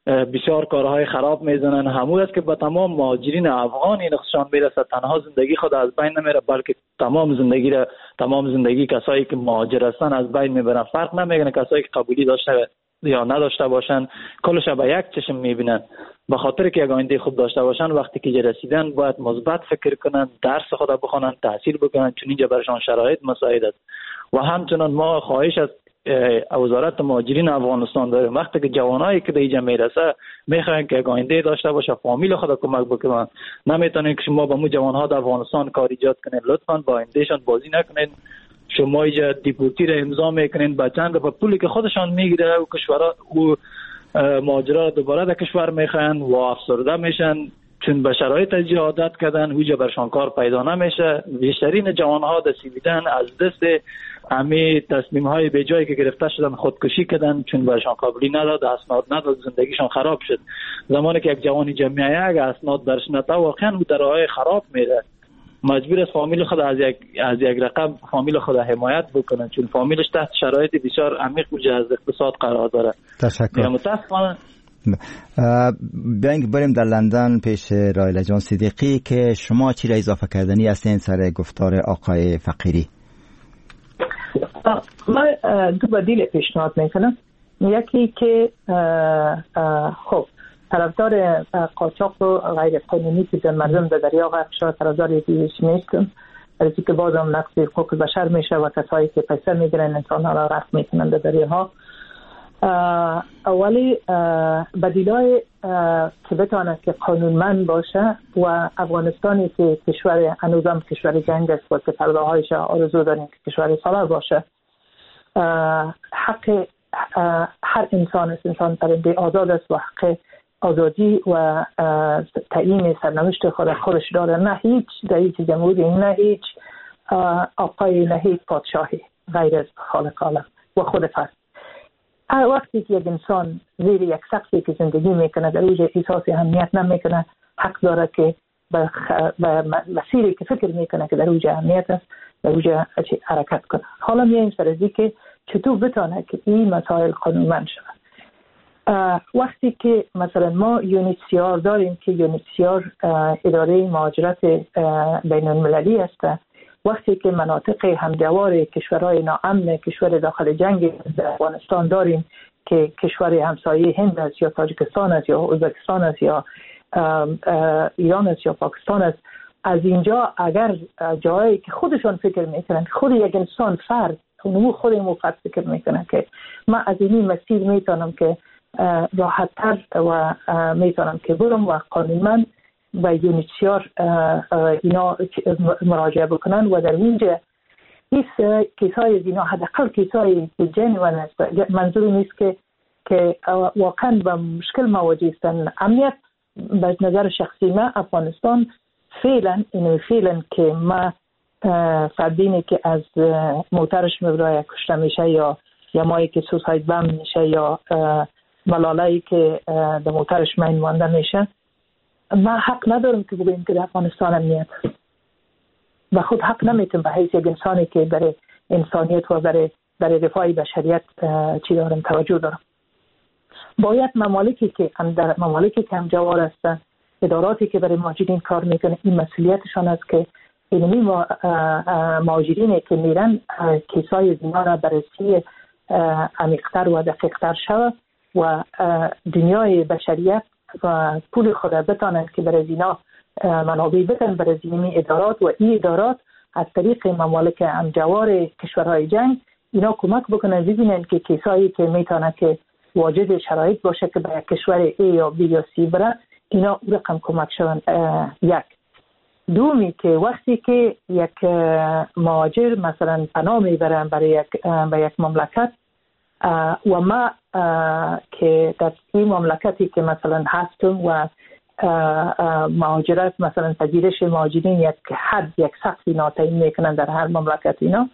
بسیار کارهای خراب میزنن. همون است که به تمام مهاجرین افغان این خصوصا میرسه، تنها زندگی خود از بین نمیره بلکه تمام زندگی کسایی که مهاجر هستن از بین میبرن. فرق نمیکنه کسایی که قبولی داشته یا نداشته باشن، کلش به یک چشم میبینن. به خاطر که یک آینده خوب داشته باشن وقتی که رسیدن باید مثبت فکر کنن، درس خود بخونن، تحصیل بکنن، چون اینجا برشان شرایط مساعد است. و همچنان ما خواهش از وزارت مهاجرین افغانستان داریم وقتی که جوانایی که به اینجا میرسه میخواین که آینده داشته باشه، فامیل خود کمک بکنن. نمیتونین که شما با مو جوانها در افغانستان کار ایجاد کنین. لطفاً با آیندهشان بازی نکنین. شما اینجا دیپورتی را امضا میکنین، بچه‌ها به پولی که خودشان میگیره و کشورها و مهاجرا دوباره در کشور میخوان و افسرده میشن، چون به شرایط از عادت کردن اوجا برشان کار پیدا نمیشه. بیشترین جوانها دستیدن از دست همه تصمیم های به جایی که گرفته شدن خودکشی کردن، چون برشان قابلی نداد، اسناد نداد، زندگیشان خراب شد. زمانی که یک جوانی جمعیه اگه اسناد درش نده واقعا او در راه خراب میره، مجبور است فامیل خود از یک رقم فامیل خود حمایت بکنن، چون فامیلش تحت شرایط بسیار عمیق و از اقتصاد قرار داره. تشکر. متاسفانه بریم در لندن پیش رایله جان صدیقی که شما چی را اضافه کردنی هستین سر گفتار آقای فقیری؟ من دو بدیل پیشنهاد میکنم. یکی که خب طرفدار قاچاق و غیر قانونی که مردم در دریا غرق شده طرفدار دیگه نیستم، ولی که بازم نقض حقوق بشر میشه و کسایی که پیسه میگیرن انسان‌ها را غرق میکنن در دریاها. اولی بدیلای که بتواند که قانونمند باشه و افغانستانی که کشور هنوزم کشور جنگ است و که فرداهایش آرزو داریم که کشور صلح باشه، حق هر انسان است، انسان پرنده آزاد است و حق آزادی و تعیین سرنوشت خودش داره. نه هیچ رئیس جمهوری، نه هیچ آقای، نه هیچ پادشاهی غیر از خالق عالم و خود فرد. وقتی که یک انسان زیر یک سقفی که زندگی میکنه در اوج احساس اهمیت نمیکنه، حق داره که به مسیری که فکر میکنه که در اوج اهمیت است در اوج حرکت کنه. حالا میایم سر ازی که چطور بتونه که این مسائل قانونمند شود. وقتی که مثلا ما یونیسیار داریم که یونیسیار اداره مهاجرت بین المللی است، وقتی که مناطق همجوار کشورهای ناامن کشور داخل جنگ در افغانستان داریم که کشور همسایه هند است یا تاجیکستان است یا ازبکستان است یا ایران است یا پاکستان است، از اینجا اگر جایی که خودشان فکر میکنن، خود یک انسان فرد اونمو خود فرد فکر میکنه که من از این مسیر میتونم که راحت‌تر و میتونم که برم و قانونمند و یونیسیار اینا مراجعه بکنن و در اینجا هیچ کیسای اینا حداقل کیسای جنوان است. منظور نیست که واقعا با مشکل مواجه هستن. امنیت به نظر شخصی من افغانستان فعلا که ما فردینی که از موترش مبرای کشته میشه یا مایی که سوساید بم میشه یا ملالایی که در موترش مین مانده میشه، ما حق ندارم که بگویم که در افغانستان امنیت و خود حق نمیتونم به حیث یک انسانی که برای انسانیت و برای رفاه بشریت چی دارم توجه دارم. باید ممالکی که همجوار هستن، اداراتی که برای مهاجرین کار میکنه، این مسئولیتشان است که اینمی مهاجرینی که میرن کیسای زنا را بررسی عمیق‌تر و دقیق‌تر شود و دنیای بشریت و پول خود بتانند که برای زنا منابع بدن برای زمینی ادارات و این ادارات از طریق ممالک همجوار کشورهای جنگ اینا کمک بکنن ببینن که کیسایی که میتونه که واجد شرایط باشه که به یک کشور A یا B یا C بره اینا رقم کمک شون. یک دومی که وقتی که یک مهاجر مثلا پناه میبرن برای یک مملکت و ما که در این مملکتی که مثلا هستم و مهاجرت مثلا پذیرش مهاجرین یک حد یک سقفی ناتعیین میکنن در هر مملکت اینا،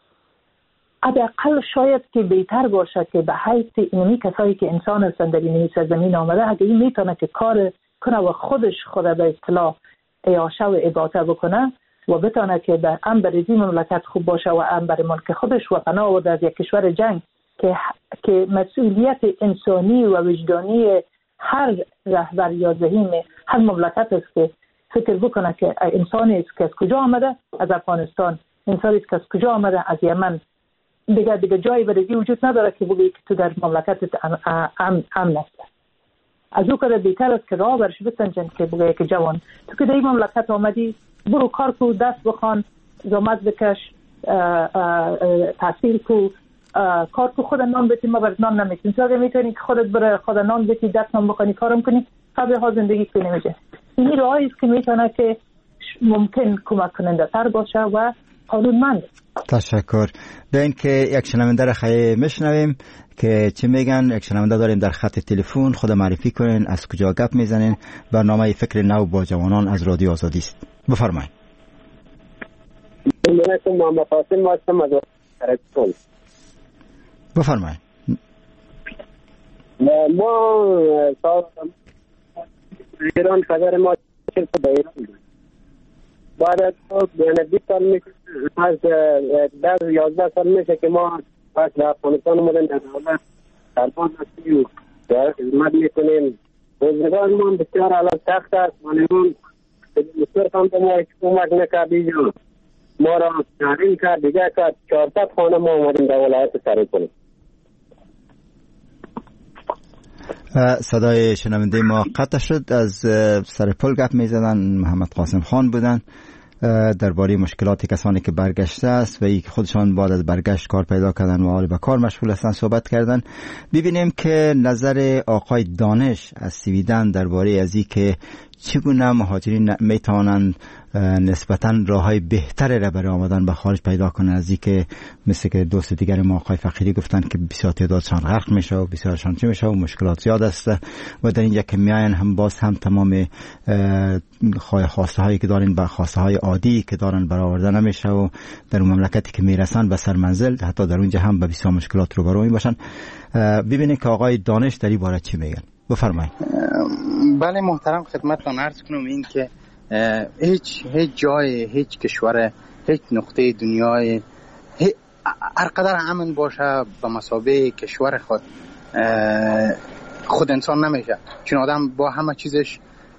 حداقل شاید که بهتر باشه که به حیث اینمی کسایی که انسان هستن در این سرزمین آمده اگه این میتونه که کار کنه و خودش خود به اصطلاح عیاشه و عباده بکنه و بتونه که در بر این مملکت خوب باشه و بر ملک خودش و پناه و از یک کشور جنگ که مسئولیت انسانی و وجدانی هر رهبر یا زعیم هر مملکت است که فکر بکنه که انسانی است که از کجا آمده از افغانستان، انسانی است که از کجا آمده از یمن، دیگه جایی برای وجود نداره که بگی که تو در مملکتت امن است. از او کده بیتر است که راه برش بسنجن که بگه که جوان تو که در این مملکت آمدی برو کار کو، دست بخوان، زحمت بکش، تحصیل کو، کار کو، خود نان بتی، ما برات نان نمیتونی. تو اگه میتونی که خودت برای خود نان بتی، دست نان بخوانی، کارم کنی، قبل ها زندگی کنی میشه. این راهی است که میتونه که ممکن کمک کننده تر باشه و قانونمند. تشکر. به این که یک شنونده را خیلی میشنویم که چی میگن. یک شنونده داریم در خط تلفن، خود معرفی کنین، از کجا گپ میزنین. برنامه فکر نو با جوانان از رادیو آزادی است. بفرمایید. من محمد قاسم هستم از ترکتون. بفرمایید. ما ایران خبر ما چه به ایران بود. بعد از 20 سال میشه، از 10-11 سال میشه که ما از افغانستان اومدن در دولت سرباز هستیم و خدمت میکنیم. روزگار ما بسیار الان سخت است. مانیمون بسیار کم به ما کمک نکرد. اینجا ما را تحریم کرد، دیگه کرد 400 خانه ما اومدیم در ولایت سرپل. صدای شنونده ما قطع شد. از سرپل گپ میزدن، محمد قاسم خان بودن، درباره مشکلات کسانی که برگشته است و ای که خودشان بعد از برگشت کار پیدا کردن و حال به کار مشغول هستند صحبت کردن. ببینیم که نظر آقای دانش از سویدن درباره از این که چگونه مهاجرین میتوانند نسبتاً راههای بهتری را برای آمدن به خارج پیدا کنند، از این که مثل که دوست دیگر ما آقای فقیری گفتن که بسیار تعدادشان غرق میشه و بسیارشان چه میشه و مشکلات زیاد است و در اینجا که میاین هم باز هم تمام خواسته هایی که دارن با خواسته های عادی که دارن برآورده نمیشه و در مملکتی که میرسن به سر منزل حتی در اونجا هم به بسیار مشکلات روبرو میباشن. ببینید که آقای دانش در این باره چی میگن. بفرمایید. بله محترم، خدمتتون عرض کنم این که هیچ جای، هیچ کشور، هیچ نقطه دنیای هر قدر امن باشه به مثابه کشور خود انسان نمیشه، چون آدم با همه چیزش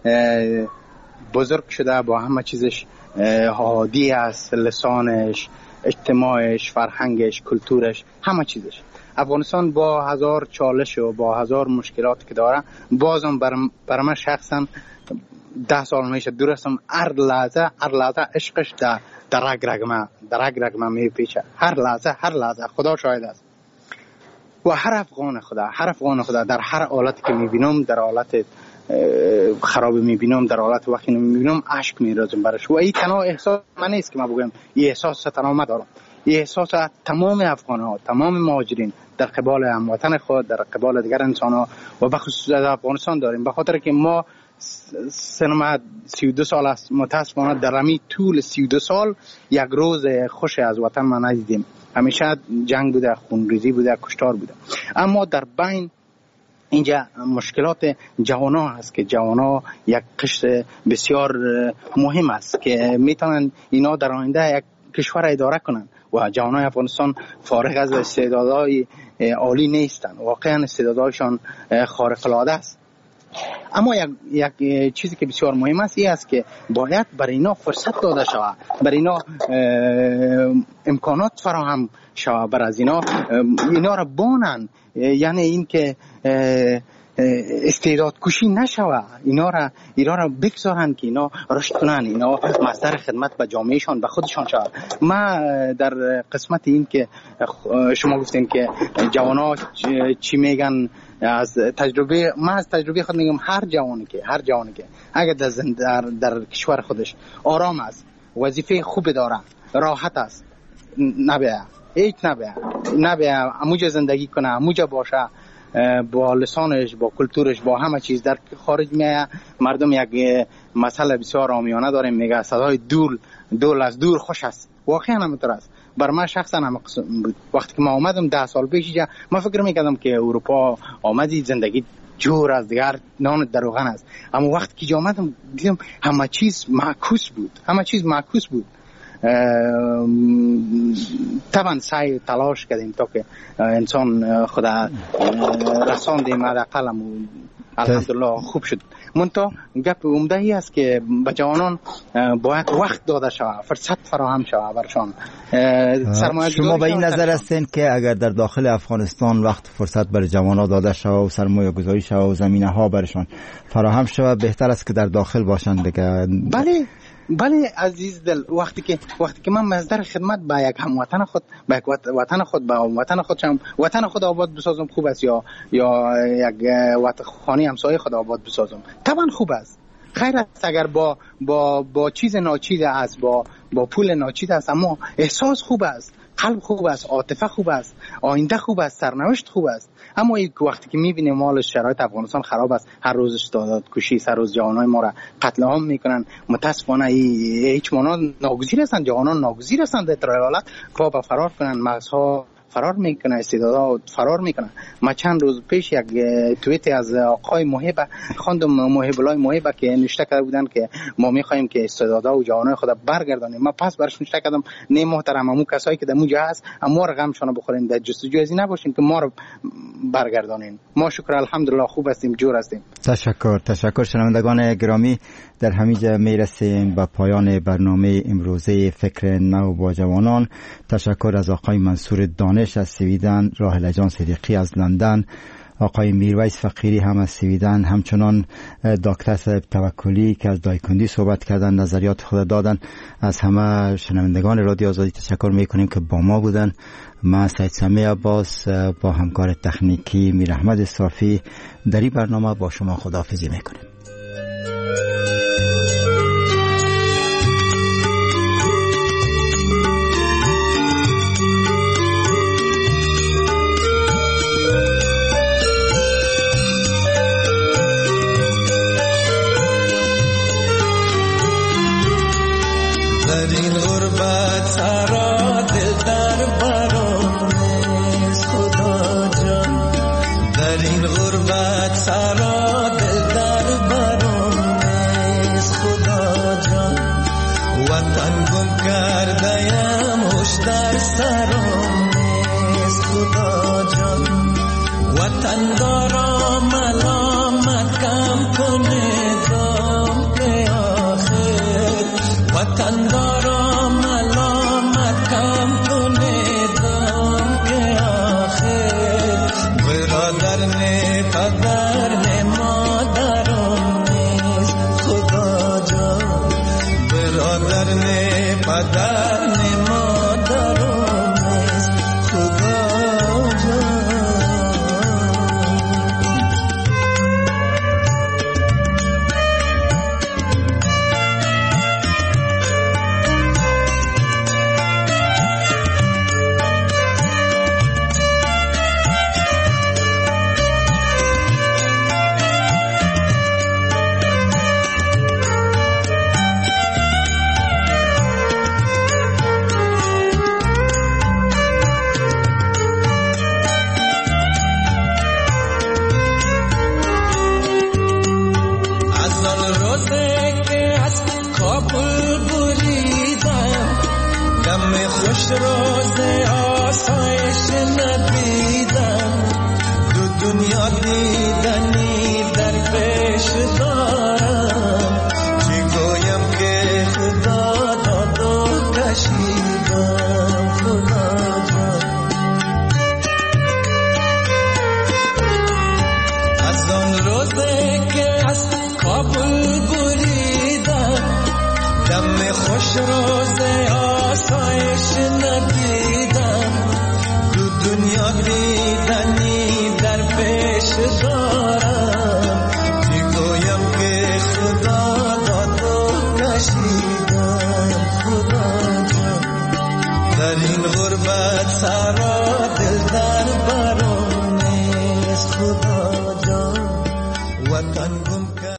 بزرگ شده، با همه چیزش هادی است، لسانش، اجتماعش، فرهنگش، کلتورش، همه چیزش. افغانستان با هزار چالش و با هزار مشکلات که داره، بازم برای من شخصا 10 سال میشه درستم هر لحظه عشقش در رگ ما میپیچه. هر لحظه خدا شاهد است. و هر افغان خدا در هر حالتی که میبینم، در حالت خراب میبینم، در حالت وقتی میبینم عشق میریزم برش. و این تنها احساس من نیست که من بگم، این احساس تنها من دارم، این احساس تمام افغان‌ها، تمام مهاجرین در قبال هموطن خود، در قبال دیگر انسان‌ها و بخصوص در افغانستان داریم. به خاطر که ما سینما 32 سال است، متاسفانه در همین طول 32 سال یک روز خوش از وطن ما ندیدیم. همیشه جنگ بوده، خونریزی بوده، کشتار بوده. اما در بین اینجا مشکلات جوانا هست که جوانا یک قشر بسیار مهم است که میتونن اینا در آینده یک کشور اداره کنن و جوانای افغانستان فارغ از استعدادهای عالی نیستن، واقعا استعدادهایشان خارق العاده است. اما یک چیزی که بسیار مهم است این است که باید برای اینا فرصت داده شود، برای اینا امکانات فراهم شود، برای از اینا را بانن، یعنی این که استعداد کشی نشوه، اینا را بگذارن که اینا رشد کنن، اینا مصدر خدمت به جامعهشان، به خودشان شود. ما در قسمت این که شما گفتین که جوانا چی میگن از تجربه، من از تجربه خود میگم هر جوانی که اگر در کشور خودش آرام است، وظیفه خوب داره، راحت است، نبیه اموجه زندگی کنه، اموجه باشه، با لسانش، با کلتورش، با همه چیز. در خارج میایه مردم یک مسئله بسیار عامیانه داریم، میگه صدای دول از دور خوش است. واقعا همینطور است. بر من شخصا هم قسم بود. وقتی که ما اومدم 10 سال پیش من فکر میکردم که اروپا آمدی زندگی جور از دیگر نان دروغن است. اما وقتی که اومدم دیدم همه چیز معکوس بود. طبعا سعی تلاش کردیم تا که انسان خود رساندیم حداقل الحمدلله خوب شد. منتها گپ عمده ای است که به جوانان باید وقت داده شود، فرصت فراهم شود برشان. شما به این نظر هستین که اگر در داخل افغانستان وقت فرصت برای جوانان داده شود و سرمایه گذاری شود و زمینه ها برشان فراهم شود بهتر است که در داخل باشند دیگه؟ بله عزیز دل، وقتی که من مصدر خدمت به یک هموطن خود به وطن خودم وطن خود آباد بسازم خوب است، یا یک خانه همسایه خود آباد بسازم طبعا خوب است. خیر است اگر با چیز ناچیز است، با پول ناچیز است، اما احساس خوب است، قلب خوب است، عاطفه خوب است، آینده خوب است، سرنوشت خوب است. اما وقتی که می‌بینیم مال شرایط افغانستان خراب است، هر روز استعداد کشی، هر روز جوانای ما را قتل عام میکنن، متاسفانه هیچ مانع ناگزیر هستند، جوانان ناگزیر هستند در ایالت پا به فرار کنن، مغزها فرار میکنه، استعدادها فرار میکنه. ما چند روز پیش یک توییت از آقای محب خواندم، محب الله محب، که نوشته کرده بودن که ما میخوایم که استعدادها و جوانای خود برگردانیم. ما پس برش نوشته کردم نه محترم، همون کسایی که در اونجا هست اما رقمشون بخورین، در جستجوی از این نباشین که ما رو برگردانین. ما شکر الحمدلله خوب هستیم، جور هستیم. تشکر شنوندگان گرامی، در همینجا میرسیم به پایان برنامه امروزه فکر نو با جوانان. تشکر از آقای منصور دانش از سویدن، راحله جان صدیقی از لندن، آقای میرویس فقیری هم از سویدن، همچنان دکتر صاحب توکلی که از دایکندی صحبت کردن، نظریات خود دادن. از همه شنوندگان رادیو آزادی تشکر میکنیم که با ما بودن. من سید سمیع عباس با همکار تکنیکی میر احمد صافی در این برنامه با شما خداحافظی میکنیم.